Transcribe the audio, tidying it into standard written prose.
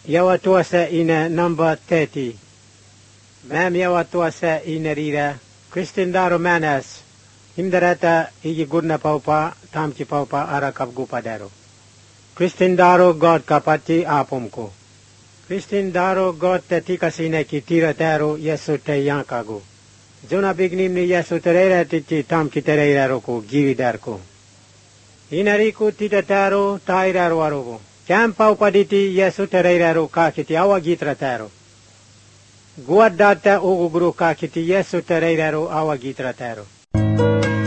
Yawatuasa ina number 30. Mam yawatuasa ina rira. Kristindaro manas. Himdarata igi gurna paupa tamki paupa arakap gupadaro. Kristindaro God kapati apumko. Kristindaro God tetika sine ki tirataro yesu te yankago. Jona bignimni yesu terera titi tamki terera roko gividarko. Inariku titataro tairaro arogo. Cam paupaditi yesu terera ro kakiti awagitrataro. Guardata ugu guru kakiti yesu terera ro awagitrataro.